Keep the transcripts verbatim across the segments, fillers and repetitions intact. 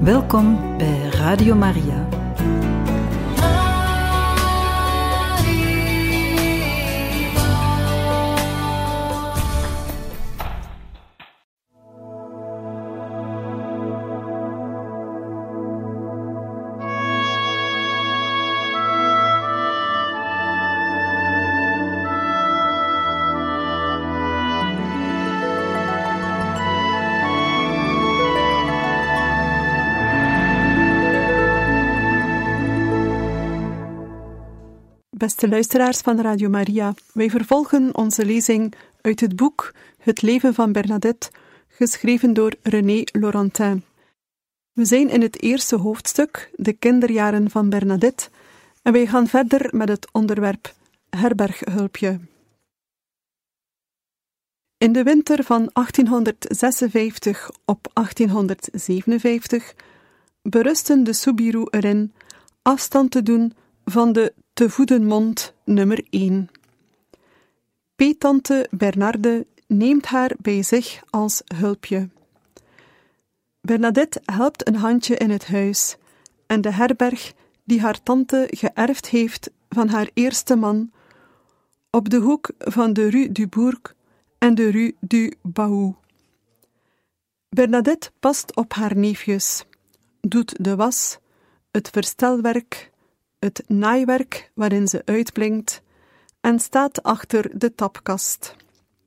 Welkom bij Radio Maria. Beste luisteraars van Radio Maria, wij vervolgen onze lezing uit het boek Het leven van Bernadette, geschreven door René Laurentin. We zijn in het eerste hoofdstuk, de kinderjaren van Bernadette, en wij gaan verder met het onderwerp herberghulpje. In de winter van achttienhonderdzesenvijftig op achttienhonderdzevenenvijftig berusten de Soubirous erin afstand te doen van de te voeden mond nummer één. Peettante Bernarde neemt haar bij zich als hulpje. Bernadette helpt een handje in het huis en de herberg die haar tante geërfd heeft van haar eerste man op de hoek van de Rue du Bourg en de Rue du Baou. Bernadette past op haar neefjes, doet de was, het verstelwerk, het naaiwerk waarin ze uitblinkt en staat achter de tapkast.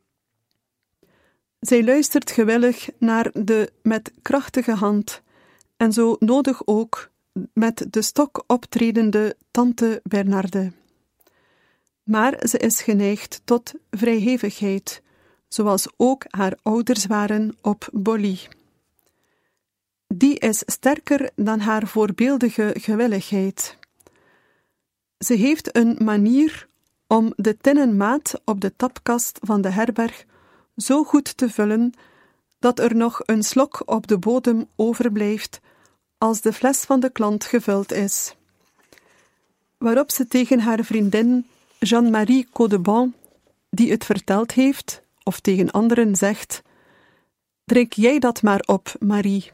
Zij luistert gewillig naar de met krachtige hand en zo nodig ook met de stok optredende tante Bernarde. Maar ze is geneigd tot vrijhevigheid, zoals ook haar ouders waren op Bolly. Die is sterker dan haar voorbeeldige gewilligheid. Ze heeft een manier om de tinnen maat op de tapkast van de herberg zo goed te vullen dat er nog een slok op de bodem overblijft als de fles van de klant gevuld is. Waarop ze tegen haar vriendin Jeanne-Marie Caudebon, die het verteld heeft, of tegen anderen zegt: "Drink jij dat maar op, Marie."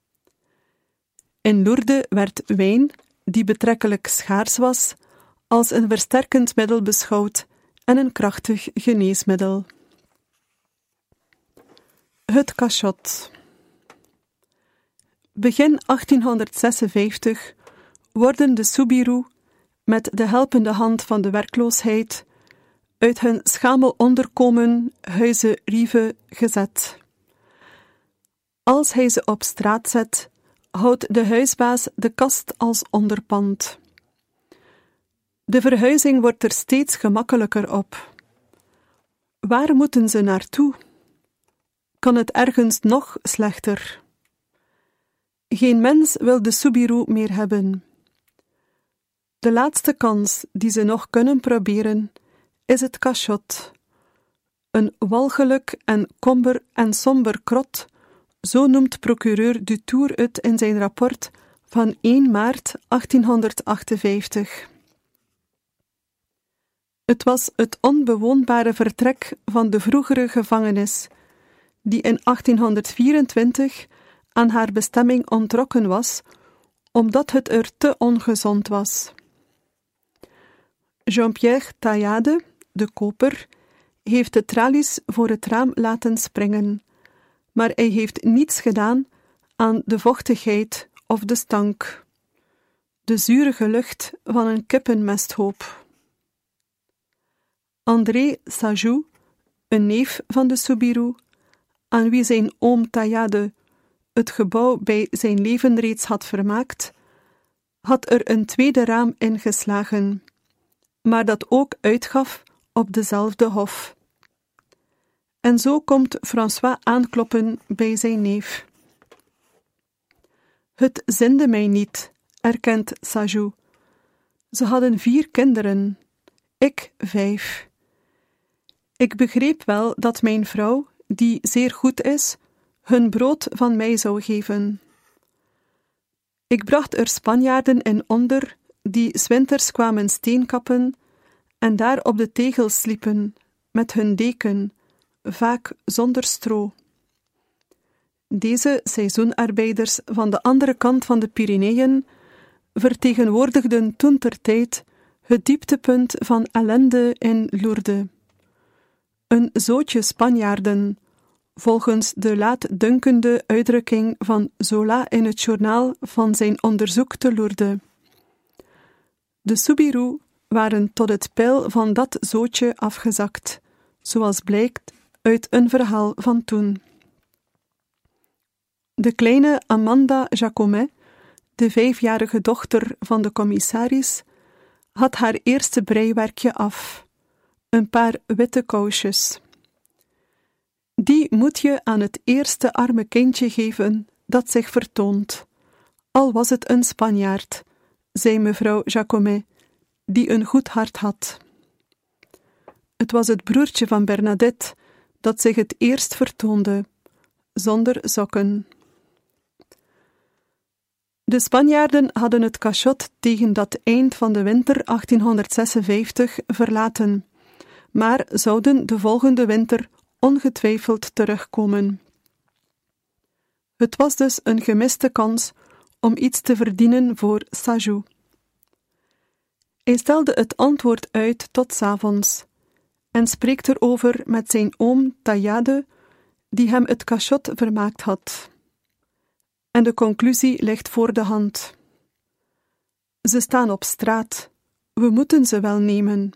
In Lourdes werd wijn, die betrekkelijk schaars was, als een versterkend middel beschouwd en een krachtig geneesmiddel. Het cachot. Begin achttienhonderdzesenvijftig worden de Soubirous, met de helpende hand van de werkloosheid, uit hun schamel onderkomen Huize Rive gezet. Als hij ze op straat zet, houdt de huisbaas de kast als onderpand. De verhuizing wordt er steeds gemakkelijker op. Waar moeten ze naartoe? Kan het ergens nog slechter? Geen mens wil de Soubirous meer hebben. De laatste kans die ze nog kunnen proberen, is het cachot. Een walgelijk en komber en somber krot, zo noemt procureur Dutour het in zijn rapport van één maart achttienhonderdachtenvijftig. Het was het onbewoonbare vertrek van de vroegere gevangenis, die in achttienhonderdvierentwintig aan haar bestemming onttrokken was, omdat het er te ongezond was. Jean-Pierre Taillade, de koper, heeft de tralies voor het raam laten springen, maar hij heeft niets gedaan aan de vochtigheid of de stank, de zurige lucht van een kippenmesthoop. André Sajou, een neef van de Soubirous, aan wie zijn oom Taillade het gebouw bij zijn leven reeds had vermaakt, had er een tweede raam ingeslagen, maar dat ook uitgaf op dezelfde hof. En zo komt François aankloppen bij zijn neef. Het zinde mij niet, erkent Sajou. Ze hadden vier kinderen, ik vijf. Ik begreep wel dat mijn vrouw, die zeer goed is, hun brood van mij zou geven. Ik bracht er Spanjaarden in onder, die 's winters kwamen steenkappen en daar op de tegels sliepen, met hun deken, vaak zonder stro. Deze seizoenarbeiders van de andere kant van de Pyreneeën vertegenwoordigden toentertijd het dieptepunt van ellende in Lourdes. Een zootje Spanjaarden, volgens de laatdunkende uitdrukking van Zola in het journaal van zijn onderzoek te Lourdes. De Soubirous waren tot het peil van dat zootje afgezakt, zoals blijkt uit een verhaal van toen. De kleine Amanda Jacomet, de vijfjarige dochter van de commissaris, had haar eerste breiwerkje af, een paar witte kousjes. Die moet je aan het eerste arme kindje geven dat zich vertoont, al was het een Spanjaard, zei mevrouw Jacomet, die een goed hart had. Het was het broertje van Bernadette dat zich het eerst vertoonde, zonder sokken. De Spanjaarden hadden het cachot tegen dat eind van de winter achttienhonderdzesenvijftig verlaten, maar zouden de volgende winter ongetwijfeld terugkomen. Het was dus een gemiste kans om iets te verdienen voor Sajou. Hij stelde het antwoord uit tot 's avonds en spreekt erover met zijn oom Taillade, die hem het cachot vermaakt had. En de conclusie ligt voor de hand. Ze staan op straat, we moeten ze wel nemen.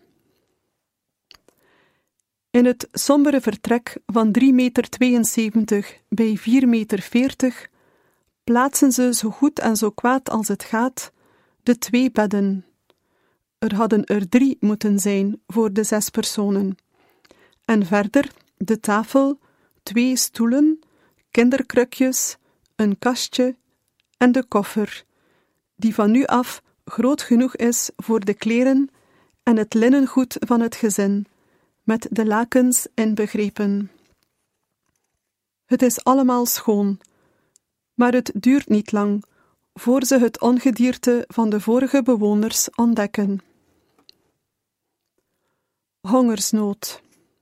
In het sombere vertrek van drie meter tweeënzeventig bij vier meter veertig plaatsen ze zo goed en zo kwaad als het gaat de twee bedden. Er hadden er drie moeten zijn voor de zes personen. En verder de tafel, twee stoelen, kinderkrukjes, een kastje en de koffer, die van nu af groot genoeg is voor de kleren en het linnengoed van het gezin, met de lakens inbegrepen. Het is allemaal schoon, maar het duurt niet lang, voor ze het ongedierte van de vorige bewoners ontdekken. Hongersnood.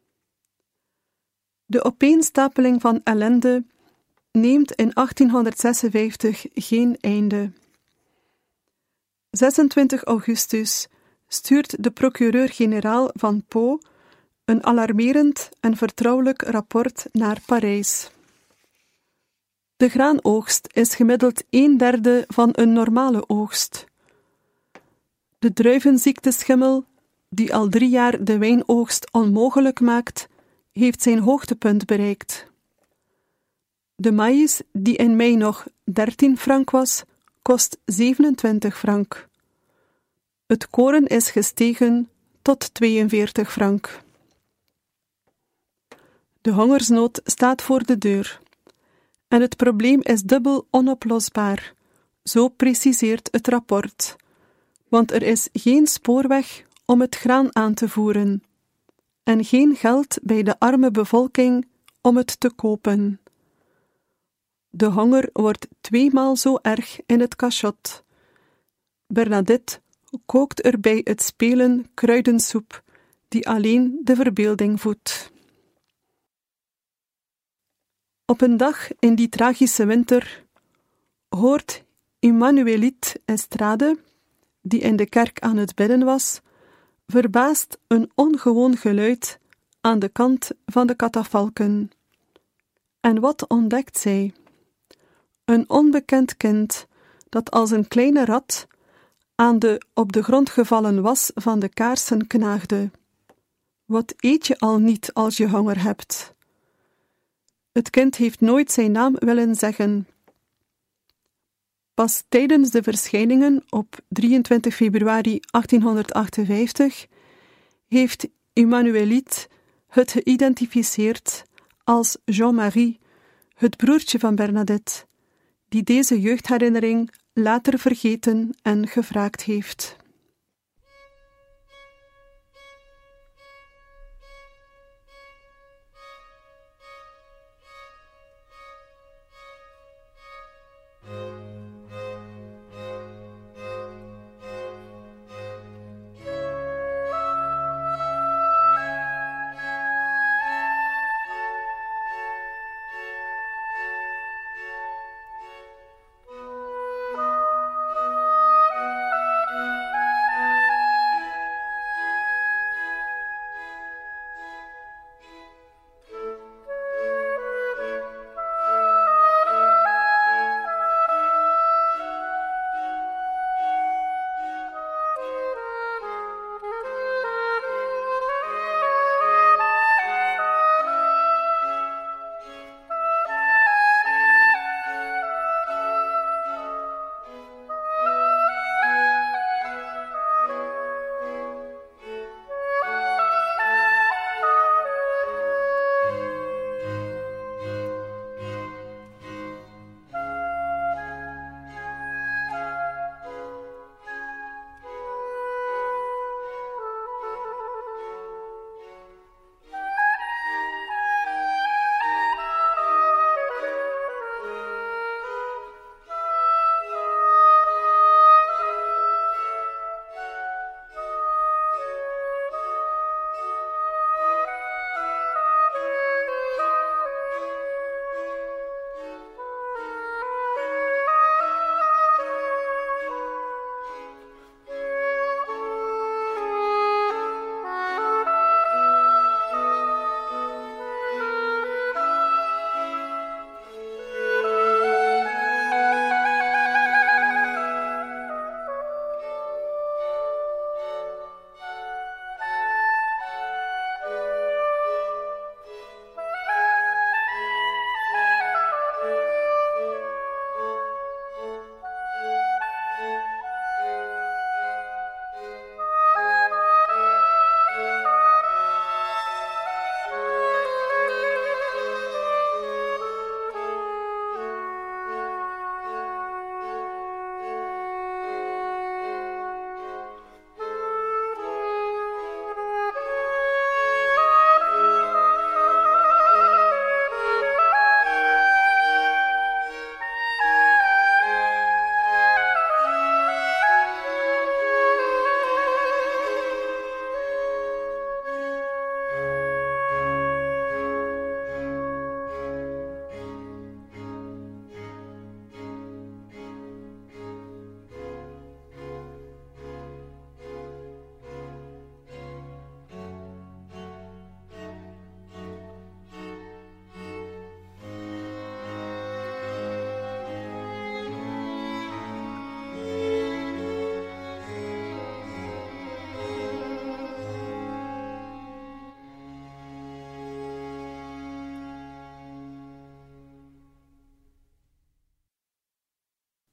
De opeenstapeling van ellende neemt in achttienhonderdzesenvijftig geen einde. zesentwintig augustus stuurt de procureur-generaal van Pau een alarmerend en vertrouwelijk rapport naar Parijs. De graanoogst is gemiddeld een derde van een normale oogst. De druivenziekteschimmel, die al drie jaar de wijnoogst onmogelijk maakt, heeft zijn hoogtepunt bereikt. De maïs, die in mei nog dertien frank was, kost zevenentwintig frank. Het koren is gestegen tot tweeënveertig frank. De hongersnood staat voor de deur. En het probleem is dubbel onoplosbaar, zo preciseert het rapport. Want er is geen spoorweg om het graan aan te voeren. En geen geld bij de arme bevolking om het te kopen. De honger wordt tweemaal zo erg in het cachot. Bernadette kookt er bij het spelen kruidensoep, die alleen de verbeelding voedt. Op een dag in die tragische winter hoort Emmanuelite Estrade, die in de kerk aan het bidden was, verbaasd een ongewoon geluid aan de kant van de katafalken. En wat ontdekt zij? Een onbekend kind, dat als een kleine rat aan de op de grond gevallen was van de kaarsen knaagde. Wat eet je al niet als je honger hebt? Het kind heeft nooit zijn naam willen zeggen. Pas tijdens de verschijningen op drieëntwintig februari achttienhonderdachtenvijftig heeft Emmanuelite het geïdentificeerd als Jean-Marie, het broertje van Bernadette, die deze jeugdherinnering later vergeten en gevraagd heeft.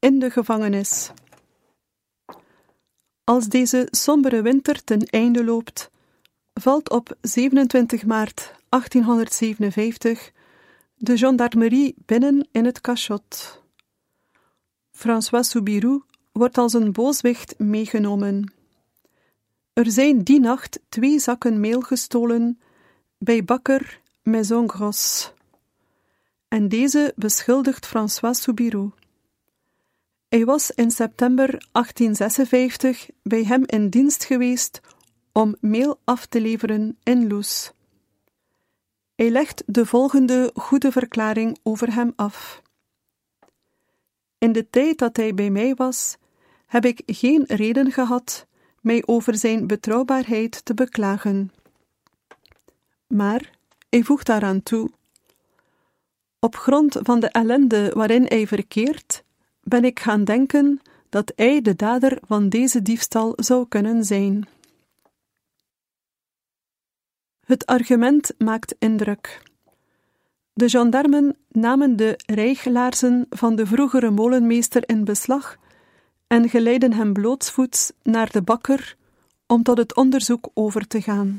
in de gevangenis. Als deze sombere winter ten einde loopt, valt op zevenentwintig maart achttienhonderdzevenenvijftig de gendarmerie binnen in het cachot. François Soubirous wordt als een booswicht meegenomen. Er zijn die nacht twee zakken meel gestolen bij bakker Maison Grosse. En deze beschuldigt François Soubirous. Hij was in september achttienhonderdzesenvijftig bij hem in dienst geweest om meel af te leveren in Loos. Hij legt de volgende goede verklaring over hem af. In de tijd dat hij bij mij was, heb ik geen reden gehad mij over zijn betrouwbaarheid te beklagen. Maar hij voegt daaraan toe: op grond van de ellende waarin hij verkeert, ben ik gaan denken dat hij de dader van deze diefstal zou kunnen zijn. Het argument maakt indruk. De gendarmen namen de rijglaarzen van de vroegere molenmeester in beslag en geleidden hem blootsvoets naar de bakker om tot het onderzoek over te gaan.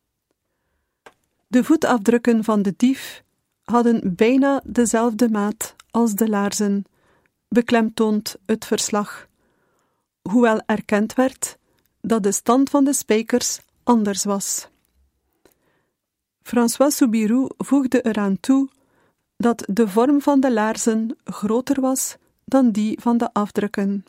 De voetafdrukken van de dief hadden bijna dezelfde maat als de laarzen, beklemtoont het verslag, hoewel erkend werd dat de stand van de spijkers anders was. François Soubirous voegde eraan toe dat de vorm van de laarzen groter was dan die van de afdrukken.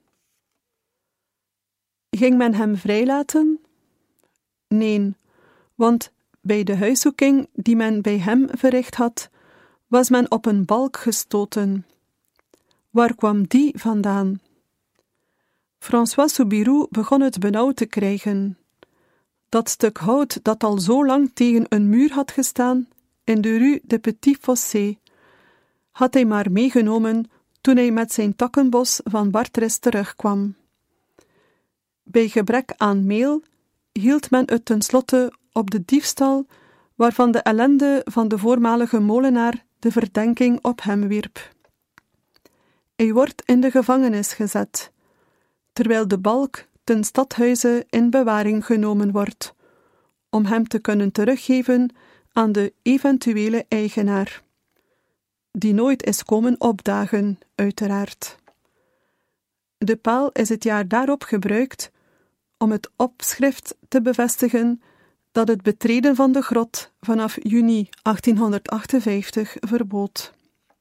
Ging men hem vrijlaten? Nee, want bij de huiszoeking die men bij hem verricht had, was men op een balk gestoten. Waar kwam die vandaan? François Soubirous begon het benauwd te krijgen. Dat stuk hout dat al zo lang tegen een muur had gestaan, in de rue de Petit Fossé, had hij maar meegenomen toen hij met zijn takkenbos van Bartres terugkwam. Bij gebrek aan meel hield men het tenslotte op de diefstal waarvan de ellende van de voormalige molenaar de verdenking op hem wierp. Hij wordt in de gevangenis gezet, terwijl de balk ten stadhuize in bewaring genomen wordt, om hem te kunnen teruggeven aan de eventuele eigenaar, die nooit is komen opdagen, uiteraard. De paal is het jaar daarop gebruikt om het opschrift te bevestigen dat het betreden van de grot vanaf juni achttienhonderdachtenvijftig verbood.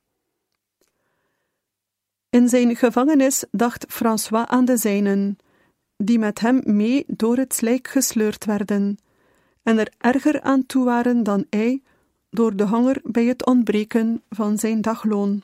In zijn gevangenis dacht François aan de zijnen, die met hem mee door het slijk gesleurd werden, en er erger aan toe waren dan hij door de honger bij het ontbreken van zijn dagloon.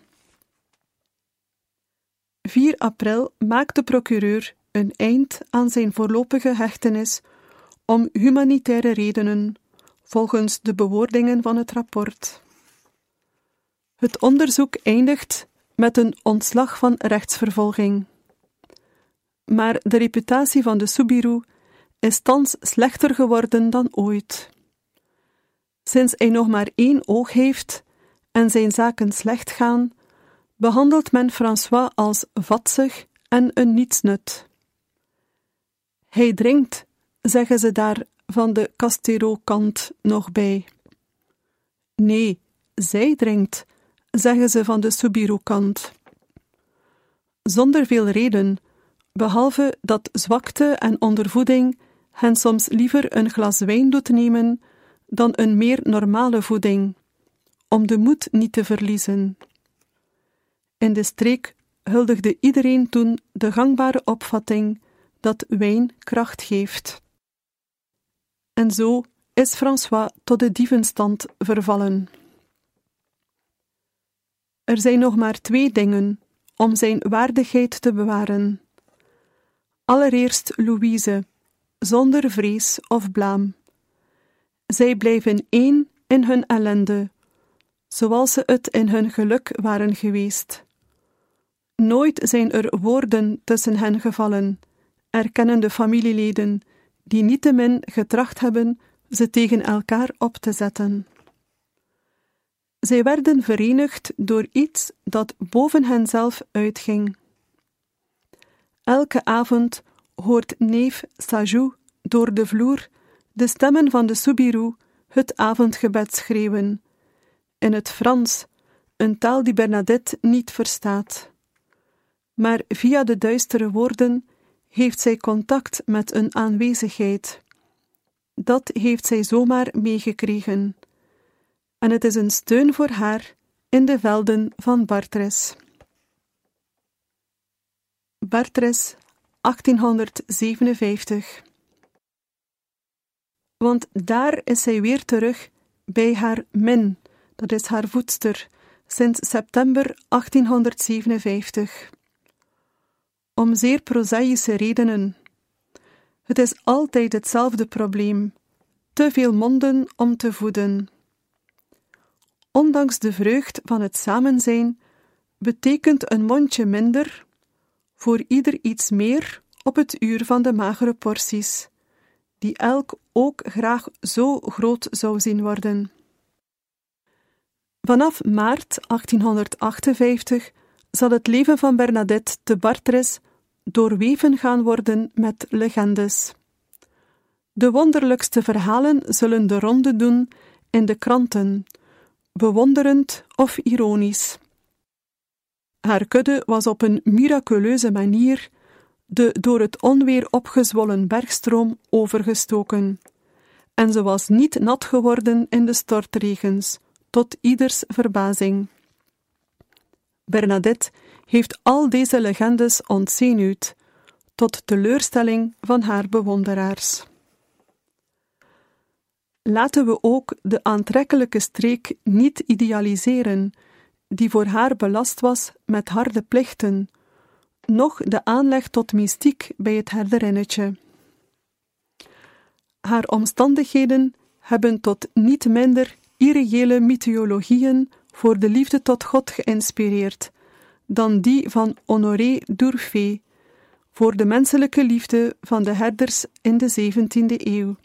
vier april maakt de procureur een eind aan zijn voorlopige hechtenis om humanitaire redenen, volgens de bewoordingen van het rapport. Het onderzoek eindigt met een ontslag van rechtsvervolging. Maar de reputatie van de Soubirous is thans slechter geworden dan ooit. Sinds hij nog maar één oog heeft en zijn zaken slecht gaan, behandelt men François als vadsig en een nietsnut. Hij drinkt, zeggen ze daar van de Castero-kant nog bij. Nee, zij drinkt, zeggen ze van de Soubirous-kant. Zonder veel reden, behalve dat zwakte en ondervoeding hen soms liever een glas wijn doet nemen dan een meer normale voeding, om de moed niet te verliezen. In de streek huldigde iedereen toen de gangbare opvatting dat wijn kracht geeft. En zo is François tot de dievenstand vervallen. Er zijn nog maar twee dingen om zijn waardigheid te bewaren. Allereerst Louise, zonder vrees of blaam. Zij blijven één in hun ellende, zoals ze het in hun geluk waren geweest. Nooit zijn er woorden tussen hen gevallen, erkennen de familieleden, die niettemin getracht hebben ze tegen elkaar op te zetten. Zij werden verenigd door iets dat boven henzelf uitging. Elke avond hoort neef Sajou door de vloer de stemmen van de Soubirous het avondgebed schreeuwen, in het Frans, een taal die Bernadette niet verstaat. Maar via de duistere woorden heeft zij contact met een aanwezigheid. Dat heeft zij zomaar meegekregen. En het is een steun voor haar in de velden van Bartres. Bartres, achttienhonderdzevenenvijftig. Want daar is zij weer terug bij haar Min, dat is haar voedster, sinds september achttienhonderdzevenenvijftig. Om zeer prozaïsche redenen. Het is altijd hetzelfde probleem: te veel monden om te voeden. Ondanks de vreugd van het samenzijn, betekent een mondje minder, voor ieder iets meer op het uur van de magere porties, die elk ook graag zo groot zou zien worden. Vanaf maart achttienhonderdachtenvijftig zal het leven van Bernadette te Bartres doorweven gaan worden met legendes. De wonderlijkste verhalen zullen de ronde doen in de kranten, bewonderend of ironisch. Haar kudde was op een miraculeuze manier de door het onweer opgezwollen bergstroom overgestoken, en ze was niet nat geworden in de stortregens, tot ieders verbazing. Bernadette heeft al deze legendes ontzenuwd, tot teleurstelling van haar bewonderaars. Laten we ook de aantrekkelijke streek niet idealiseren, die voor haar belast was met harde plichten, noch de aanleg tot mystiek bij het herderinnetje. Haar omstandigheden hebben tot niet minder irreële mythologieën voor de liefde tot God geïnspireerd, dan die van Honoré d'Urfé, voor de menselijke liefde van de herders in de zeventiende eeuw.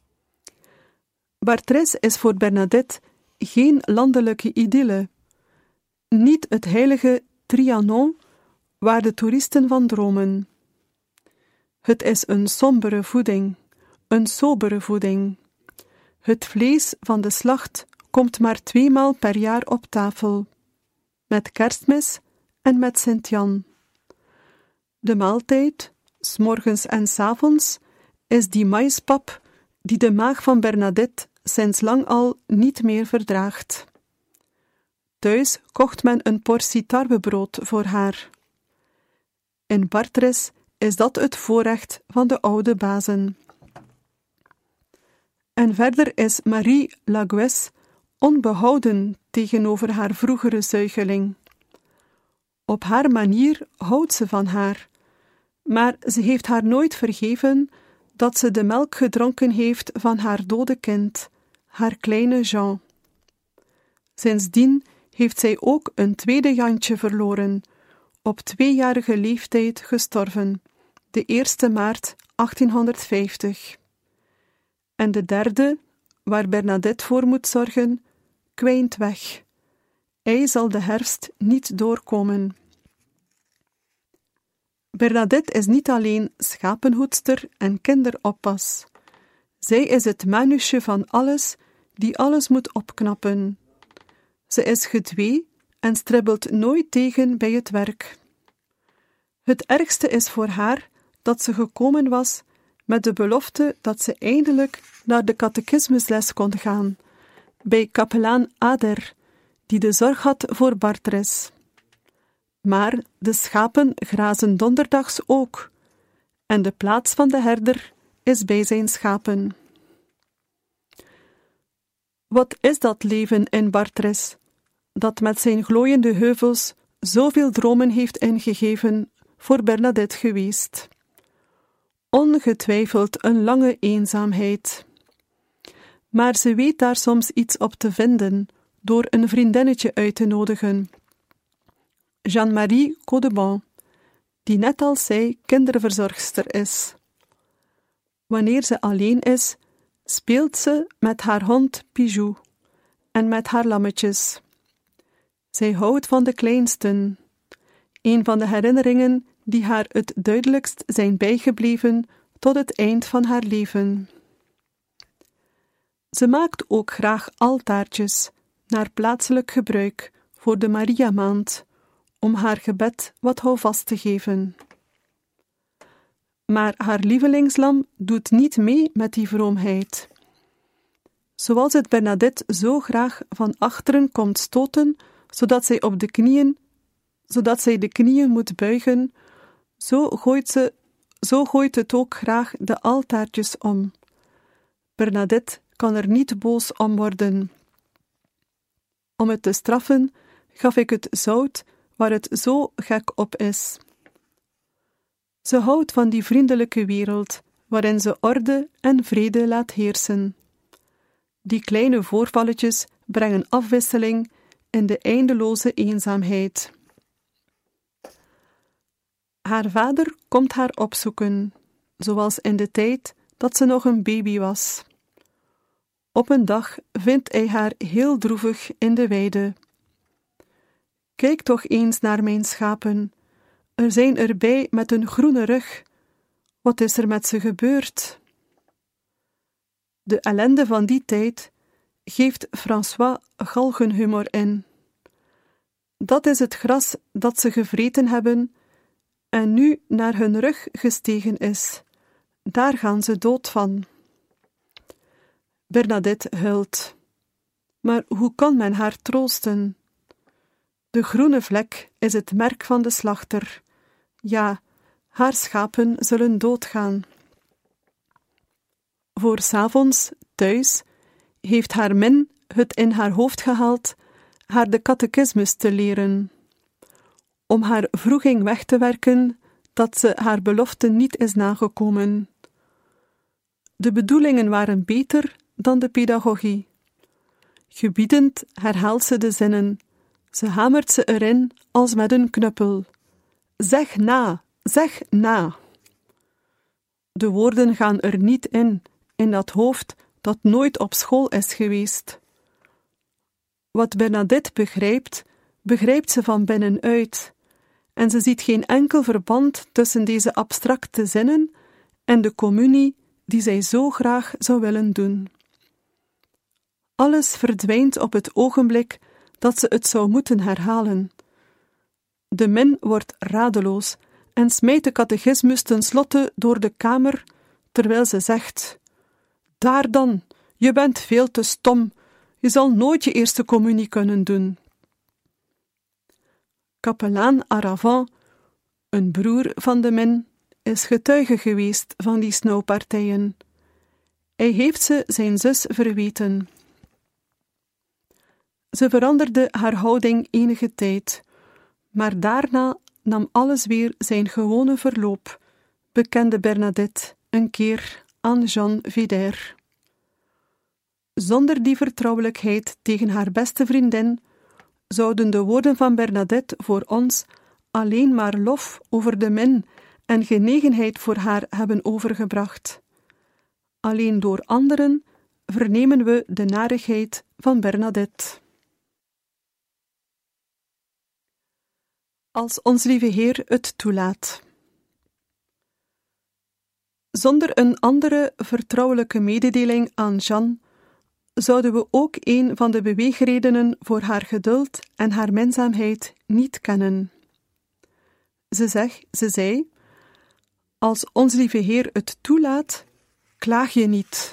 Bartres is voor Bernadette geen landelijke idylle, niet het heilige Trianon, waar de toeristen van dromen. Het is een sombere voeding, een sobere voeding. Het vlees van de slacht komt maar tweemaal per jaar op tafel, met Kerstmis en met Sint-Jan. De maaltijd, 's morgens en 's avonds, is die maispap die de maag van Bernadette sinds lang al niet meer verdraagt. Thuis kocht men een portie tarwebrood voor haar. In Bartres is dat het voorrecht van de oude bazen. En verder is Marie Laguesse onbehouden tegenover haar vroegere zuigeling. Op haar manier houdt ze van haar, maar ze heeft haar nooit vergeven dat ze de melk gedronken heeft van haar dode kind, haar kleine Jean. Sindsdien heeft zij ook een tweede Jantje verloren, op tweejarige leeftijd gestorven, de eerste maart achttienhonderdvijftig. En de derde, waar Bernadette voor moet zorgen, kwijnt weg. Hij zal de herfst niet doorkomen. Bernadette is niet alleen schapenhoedster en kinderoppas. Zij is het manusje van alles, die alles moet opknappen. Ze is gedwee en stribbelt nooit tegen bij het werk. Het ergste is voor haar dat ze gekomen was met de belofte dat ze eindelijk naar de catechismusles kon gaan, bij kapelaan Ader, die de zorg had voor Bartres. Maar de schapen grazen donderdags ook, en de plaats van de herder is bij zijn schapen. Wat is dat leven in Bartres, dat met zijn glooiende heuvels zoveel dromen heeft ingegeven voor Bernadette geweest? Ongetwijfeld een lange eenzaamheid. Maar ze weet daar soms iets op te vinden, door een vriendinnetje uit te nodigen. Jeanne-Marie Codebon, die net als zij kinderverzorgster is. Wanneer ze alleen is, speelt ze met haar hond Pijou en met haar lammetjes. Zij houdt van de kleinsten, een van de herinneringen die haar het duidelijkst zijn bijgebleven tot het eind van haar leven. Ze maakt ook graag altaartjes, naar plaatselijk gebruik, voor de Mariamaand, om haar gebed wat houvast te geven. Maar haar lievelingslam doet niet mee met die vroomheid. Zoals het Bernadette zo graag van achteren komt stoten, zodat zij op de knieën, zodat zij de knieën moet buigen, zo gooit ze, zo gooit het ook graag de altaartjes om. Bernadette kan er niet boos om worden. Om het te straffen, gaf ik het zout waar het zo gek op is. Ze houdt van die vriendelijke wereld, waarin ze orde en vrede laat heersen. Die kleine voorvalletjes brengen afwisseling in de eindeloze eenzaamheid. Haar vader komt haar opzoeken, zoals in de tijd dat ze nog een baby was. Op een dag vindt hij haar heel droevig in de weide. Kijk toch eens naar mijn schapen. Er zijn erbij met een groene rug. Wat is er met ze gebeurd? De ellende van die tijd geeft François galgenhumor in. Dat is het gras dat ze gevreten hebben en nu naar hun rug gestegen is. Daar gaan ze dood van. Bernadette huilt. Maar hoe kan men haar troosten? De groene vlek is het merk van de slachter. Ja, haar schapen zullen doodgaan. Voor 's avonds, thuis, heeft haar min het in haar hoofd gehaald haar de catechismus te leren. Om haar wroeging weg te werken dat ze haar belofte niet is nagekomen. De bedoelingen waren beter dan de pedagogie. Gebiedend herhaalt ze de zinnen. Ze hamert ze erin als met een knuppel. Zeg na, zeg na. De woorden gaan er niet in, in dat hoofd dat nooit op school is geweest. Wat Bernadette begrijpt, begrijpt ze van binnenuit, en ze ziet geen enkel verband tussen deze abstracte zinnen en de communie die zij zo graag zou willen doen. Alles verdwijnt op het ogenblik dat ze het zou moeten herhalen. De min wordt radeloos en smijt de catechismus tenslotte door de kamer, terwijl ze zegt: Daar dan, je bent veel te stom, je zal nooit je eerste communie kunnen doen. Kapelaan Aravant, een broer van de min, is getuige geweest van die snauwpartijen. Hij heeft ze zijn zus verweten. Ze veranderde haar houding enige tijd, maar daarna nam alles weer zijn gewone verloop, bekende Bernadette een keer aan Jean Védère. Zonder die vertrouwelijkheid tegen haar beste vriendin zouden de woorden van Bernadette voor ons alleen maar lof over de min en genegenheid voor haar hebben overgebracht. Alleen door anderen vernemen we de narigheid van Bernadette. Als ons lieve Heer het toelaat. Zonder een andere vertrouwelijke mededeling aan Jeanne zouden we ook een van de beweegredenen voor haar geduld en haar minzaamheid niet kennen. Ze, zeg, ze zei: Als ons lieve Heer het toelaat, klaag je niet.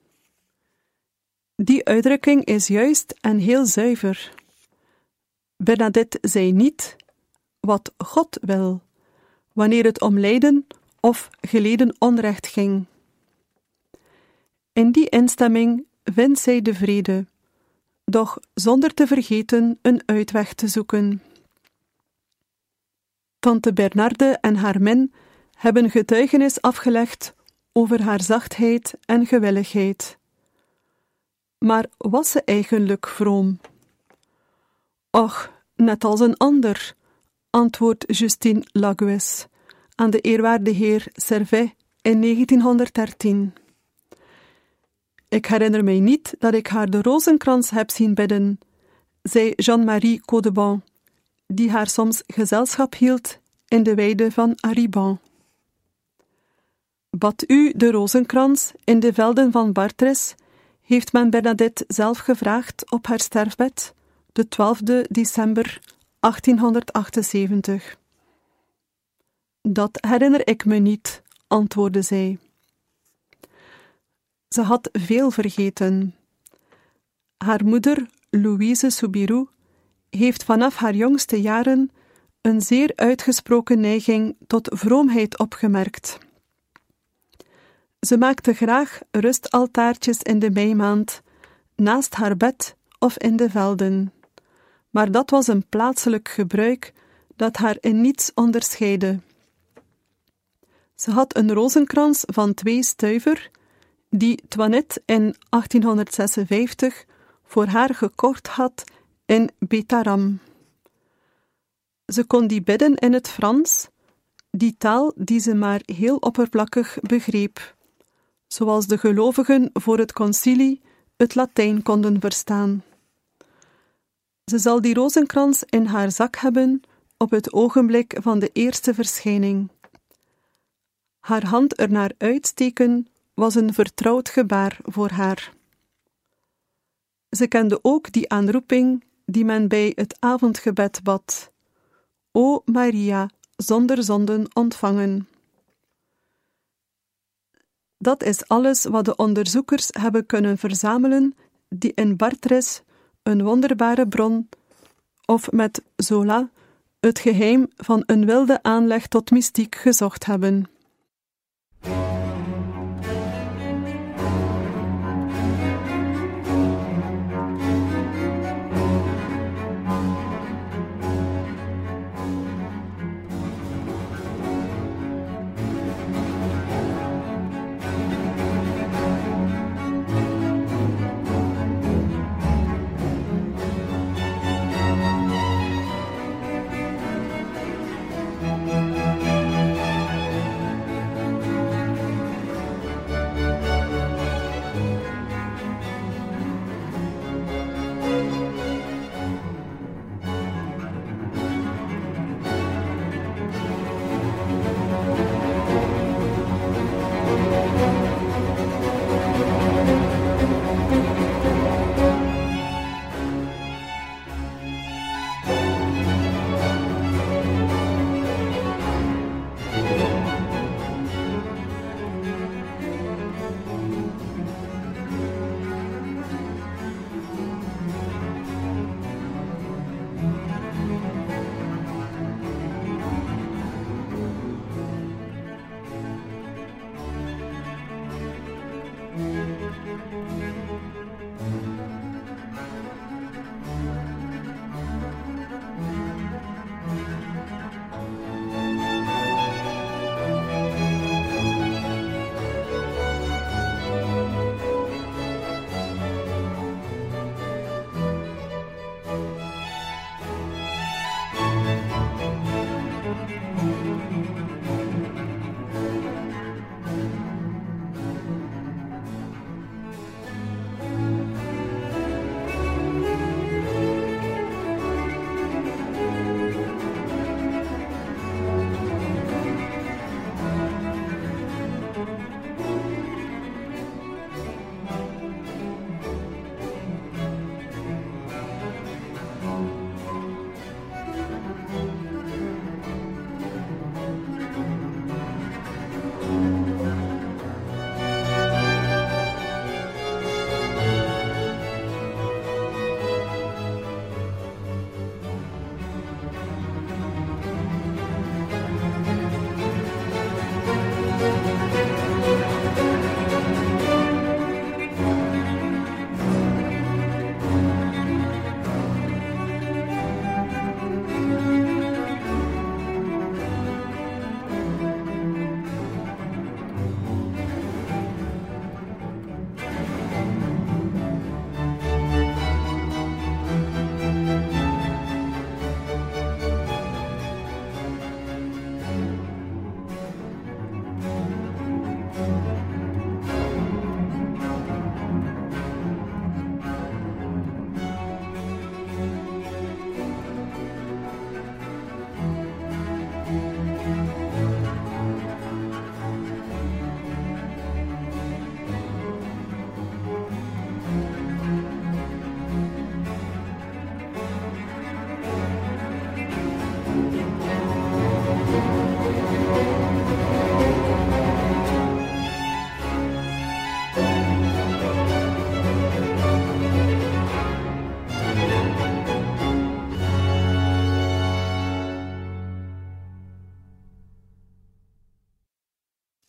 Die uitdrukking is juist en heel zuiver. Bernadette zei niet wat God wil, wanneer het om lijden of geleden onrecht ging. In die instemming vindt zij de vrede, doch zonder te vergeten een uitweg te zoeken. Tante Bernarde en haar min hebben getuigenis afgelegd over haar zachtheid en gewilligheid. Maar was ze eigenlijk vroom? Och, net als een ander, antwoordt Justine Lagues aan de eerwaarde heer Servet in negentienhonderddertien. Ik herinner mij niet dat ik haar de rozenkrans heb zien bidden, zei Jeanne-Marie Caudeband, die haar soms gezelschap hield in de weide van Ariban. Bad u de rozenkrans in de velden van Bartres, heeft men Bernadette zelf gevraagd op haar sterfbed, de twaalfde december achttienhonderdachtenzeventig. Dat herinner ik me niet, antwoordde zij. Ze had veel vergeten. Haar moeder, Louise Soubirous, heeft vanaf haar jongste jaren een zeer uitgesproken neiging tot vroomheid opgemerkt. Ze maakte graag rustaltaartjes in de meimaand, naast haar bed of in de velden. Maar dat was een plaatselijk gebruik dat haar in niets onderscheidde. Ze had een rozenkrans van twee stuiver, die Toinette in achttienhonderdzesenvijftig voor haar gekocht had in Betaram. Ze kon die bidden in het Frans, die taal die ze maar heel oppervlakkig begreep, zoals de gelovigen voor het concilie het Latijn konden verstaan. Ze zal die rozenkrans in haar zak hebben op het ogenblik van de eerste verschijning. Haar hand ernaar uitsteken was een vertrouwd gebaar voor haar. Ze kende ook die aanroeping die men bij het avondgebed bad: O Maria, zonder zonden ontvangen. Dat is alles wat de onderzoekers hebben kunnen verzamelen die in Bartres een wonderbare bron, of met Zola het geheim van een wilde aanleg tot mystiek gezocht hebben.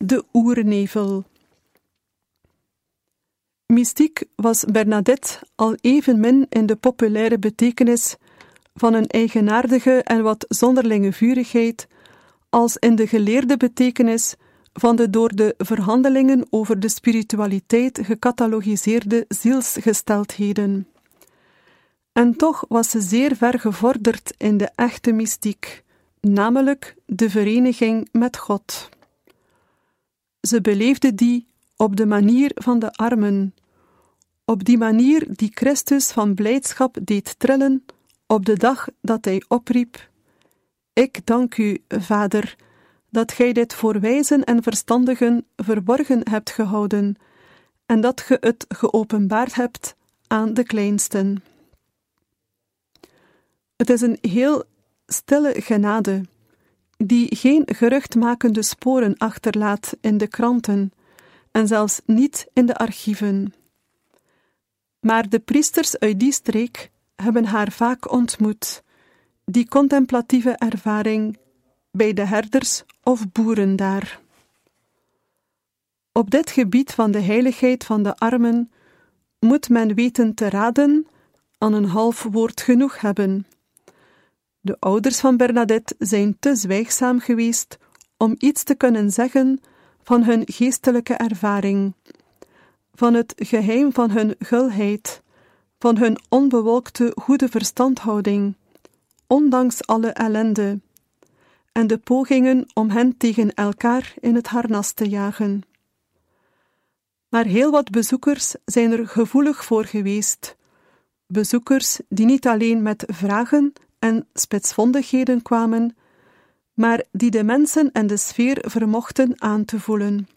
de oernevel. Mystiek was Bernadette al evenmin in de populaire betekenis van een eigenaardige en wat zonderlinge vurigheid, als in de geleerde betekenis van de door de verhandelingen over de spiritualiteit gecatalogiseerde zielsgesteldheden. En toch was ze zeer ver gevorderd in de echte mystiek, namelijk de vereniging met God. Ze beleefde die op de manier van de armen, op die manier die Christus van blijdschap deed trillen op de dag dat hij opriep: Ik dank u, Vader, dat gij dit voor wijzen en verstandigen verborgen hebt gehouden en dat ge het geopenbaard hebt aan de kleinsten. Het is een heel stille genade, die geen geruchtmakende sporen achterlaat in de kranten en zelfs niet in de archieven. Maar de priesters uit die streek hebben haar vaak ontmoet, die contemplatieve ervaring, bij de herders of boeren daar. Op dit gebied van de heiligheid van de armen moet men weten te raden, aan een half woord genoeg hebben. De ouders van Bernadette zijn te zwijgzaam geweest om iets te kunnen zeggen van hun geestelijke ervaring, van het geheim van hun gulheid, van hun onbewolkte goede verstandhouding, ondanks alle ellende, en de pogingen om hen tegen elkaar in het harnas te jagen. Maar heel wat bezoekers zijn er gevoelig voor geweest, bezoekers die niet alleen met vragen en spitsvondigheden kwamen, maar die de mensen en de sfeer vermochten aan te voelen.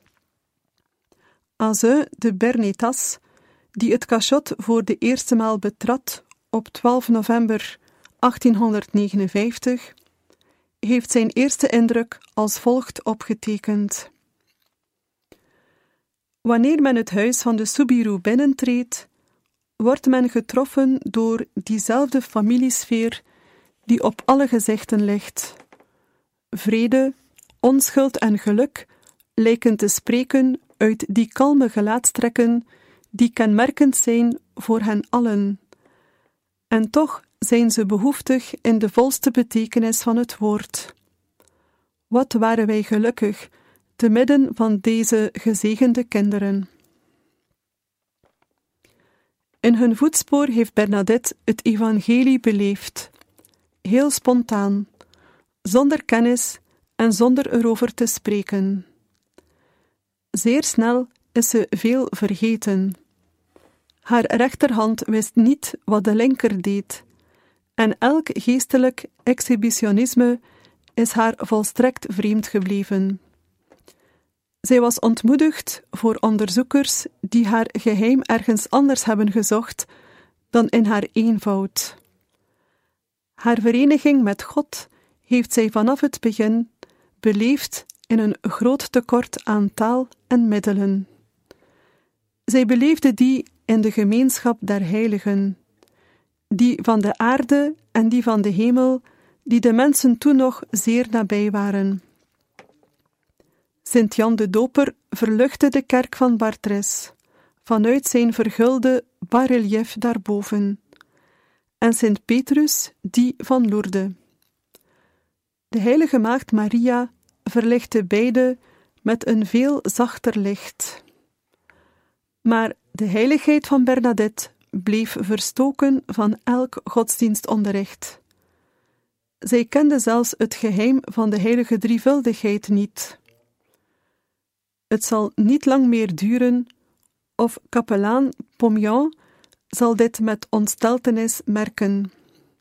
Azeu de Bernetas, die het cachot voor de eerste maal betrad op twaalf november achttienhonderdnegenenvijftig, heeft zijn eerste indruk als volgt opgetekend. Wanneer men het huis van de Soubirous binnentreedt, wordt men getroffen door diezelfde familiesfeer die op alle gezichten ligt. Vrede, onschuld en geluk lijken te spreken uit die kalme gelaatstrekken die kenmerkend zijn voor hen allen. En toch zijn ze behoeftig in de volste betekenis van het woord. Wat waren wij gelukkig, te midden van deze gezegende kinderen. In hun voetspoor heeft Bernadette het evangelie beleefd, heel spontaan, zonder kennis en zonder erover te spreken. Zeer snel is ze veel vergeten. Haar rechterhand wist niet wat de linker deed, en elk geestelijk exhibitionisme is haar volstrekt vreemd gebleven. Zij was ontmoedigd voor onderzoekers die haar geheim ergens anders hebben gezocht dan in haar eenvoud. Haar vereniging met God heeft zij vanaf het begin beleefd in een groot tekort aan taal en middelen. Zij beleefde die in de gemeenschap der heiligen, die van de aarde en die van de hemel, die de mensen toen nog zeer nabij waren. Sint Jan de Doper verluchtte de kerk van Bartres, vanuit zijn vergulde bas-relief daarboven, en Sint Petrus die van Lourdes. De heilige maagd Maria verlichtte beide met een veel zachter licht. Maar de heiligheid van Bernadette bleef verstoken van elk godsdienstonderricht. Zij kende zelfs het geheim van de heilige drievuldigheid niet. Het zal niet lang meer duren, of kapelaan Pomian zal dit met ontsteltenis merken.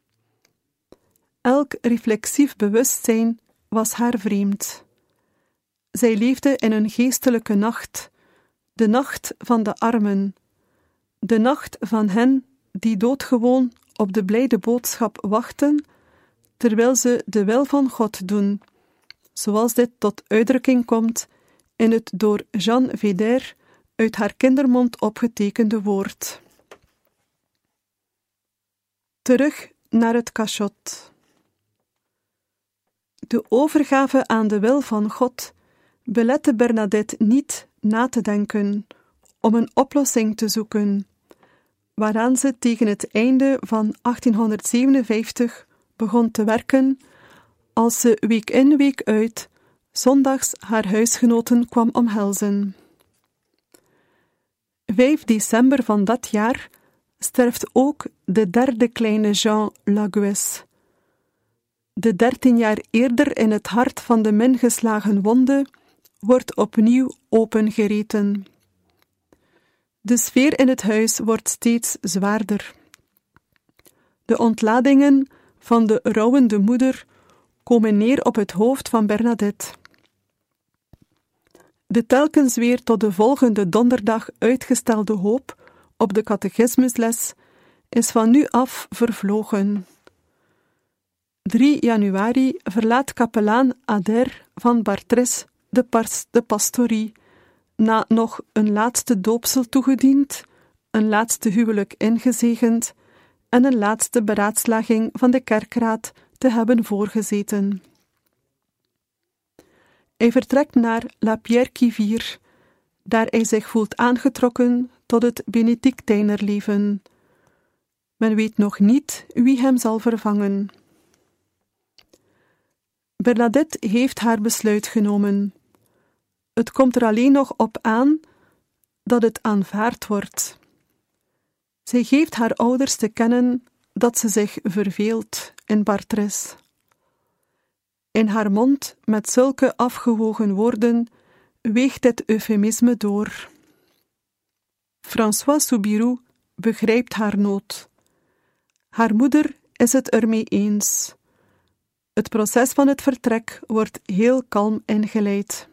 Elk reflexief bewustzijn was haar vreemd. Zij leefde in een geestelijke nacht, de nacht van de armen, de nacht van hen die doodgewoon op de blijde boodschap wachten, terwijl ze de wil van God doen, zoals dit tot uitdrukking komt in het door Jeanne Védère uit haar kindermond opgetekende woord. Terug naar het cachot. De overgave aan de wil van God belette Bernadette niet na te denken, om een oplossing te zoeken, waaraan ze tegen het einde van achttienhonderdzevenenvijftig begon te werken, als ze week in week uit zondags haar huisgenoten kwam omhelzen. vijf december van dat jaar sterft ook de derde kleine Jean Laguesse. De dertien jaar eerder in het hart van de min geslagen wonde wordt opnieuw opengereten. De sfeer in het huis wordt steeds zwaarder. De ontladingen van de rouwende moeder komen neer op het hoofd van Bernadette. De telkens weer tot de volgende donderdag uitgestelde hoop op de catechismusles is van nu af vervlogen. drie januari verlaat kapelaan Ader van Bartres de, pas, de pastorie, na nog een laatste doopsel toegediend, een laatste huwelijk ingezegend en een laatste beraadslaging van de kerkraad te hebben voorgezeten. Hij vertrekt naar La Pierre-qui-Vire, daar hij zich voelt aangetrokken tot het Benedictijnerleven. Men weet nog niet wie hem zal vervangen. Bernadette heeft haar besluit genomen. Het komt er alleen nog op aan dat het aanvaard wordt. Zij geeft haar ouders te kennen dat ze zich verveelt in Bartres. In haar mond, met zulke afgewogen woorden, weegt het eufemisme door. François Soubirous begrijpt haar nood. Haar moeder is het ermee eens. Het proces van het vertrek wordt heel kalm ingeleid.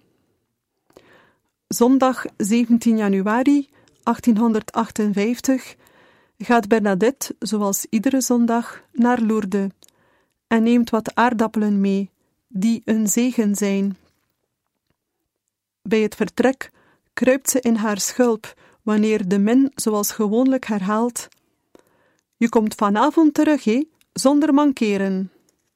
Zondag zeventien januari achttienhonderdachtenvijftig gaat Bernadette, zoals iedere zondag, naar Lourdes en neemt wat aardappelen mee, die een zegen zijn. Bij het vertrek kruipt ze in haar schulp, wanneer de min zoals gewoonlijk herhaalt: "Je komt vanavond terug, hé, zonder mankeren."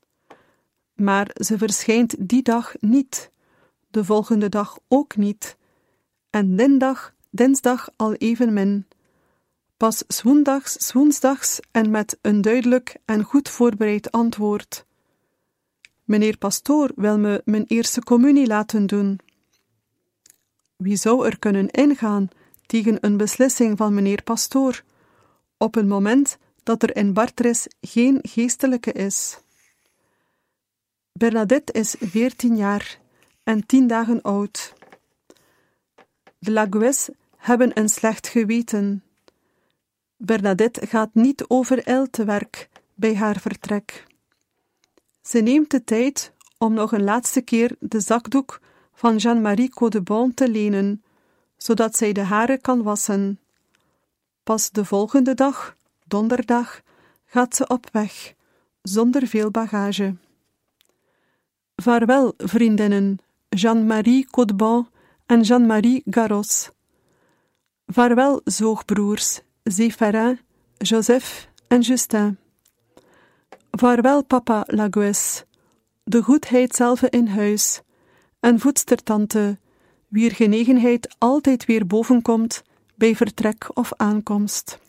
Maar ze verschijnt die dag niet, de volgende dag ook niet, en dinsdag, dinsdag al evenmin. Pas 's woensdags, 's woensdags en met een duidelijk en goed voorbereid antwoord: "Meneer pastoor wil me mijn eerste communie laten doen." Wie zou er kunnen ingaan tegen een beslissing van meneer pastoor, op een moment dat er in Bartres geen geestelijke is? Bernadette is veertien jaar en tien dagen oud. De Laguesse hebben een slecht geweten. Bernadette gaat niet overijld te werk bij haar vertrek. Ze neemt de tijd om nog een laatste keer de zakdoek van Jeanne-Marie Caudebon te lenen, zodat zij de haren kan wassen. Pas de volgende dag, donderdag, gaat ze op weg, zonder veel bagage. Vaarwel, vriendinnen, Jeanne-Marie Caudebon en Jeanne-Marie Garros. Vaarwel, zoogbroers, Zéphirin, Joseph en Justin. Vaarwel, papa Laguesse, de goedheid zelf in huis, en voedstertante, wier genegenheid altijd weer bovenkomt bij vertrek of aankomst.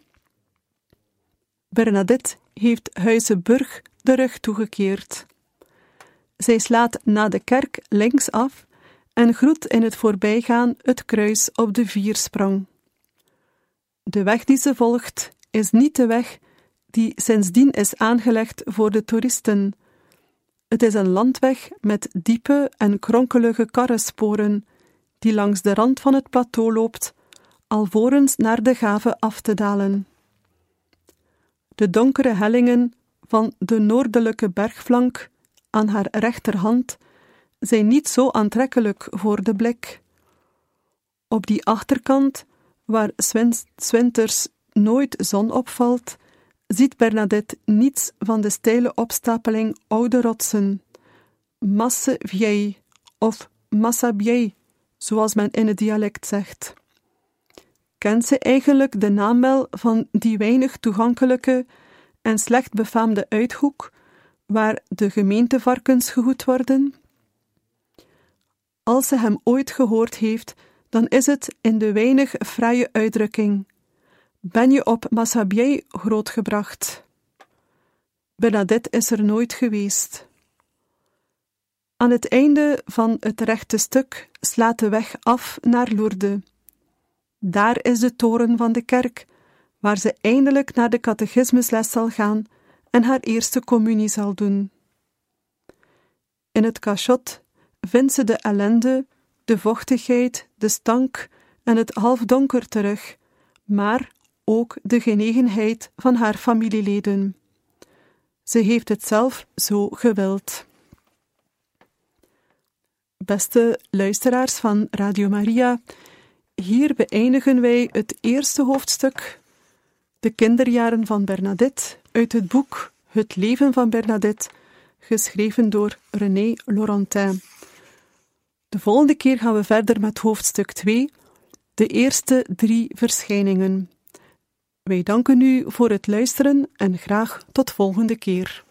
Bernadette heeft Huize Burg de rug toegekeerd. Zij slaat na de kerk links af en groet in het voorbijgaan het kruis op de Viersprong. De weg die ze volgt is niet de weg die sindsdien is aangelegd voor de toeristen. Het is een landweg met diepe en kronkelige karrensporen, die langs de rand van het plateau loopt, alvorens naar de Gave af te dalen. De donkere hellingen van de noordelijke bergflank aan haar rechterhand zijn niet zo aantrekkelijk voor de blik. Op die achterkant, waar 's winters nooit zon opvalt, ziet Bernadette niets van de steile opstapeling oude rotsen, Masse Vieille of Massabielle, zoals men in het dialect zegt. Kent ze eigenlijk de naam wel van die weinig toegankelijke en slecht befaamde uithoek, waar de gemeentevarkens gehoed worden? als ze hem ooit gehoord heeft, dan is het in de weinig fraaie uitdrukking: ben je op Massabielle grootgebracht? Bernadette is er nooit geweest. Aan het einde van het rechte stuk slaat de weg af naar Lourdes. Daar is de toren van de kerk, waar ze eindelijk naar de catechismusles zal gaan en haar eerste communie zal doen. In het cachot vindt ze de ellende, de vochtigheid, de stank en het halfdonker terug, maar ook de genegenheid van haar familieleden. Ze heeft het zelf zo gewild. Beste luisteraars van Radio Maria, hier beëindigen wij het eerste hoofdstuk, de kinderjaren van Bernadette, uit het boek Het leven van Bernadette, geschreven door René Laurentin. De volgende keer gaan we verder met hoofdstuk twee, de eerste drie verschijningen. Wij danken u voor het luisteren en graag tot volgende keer.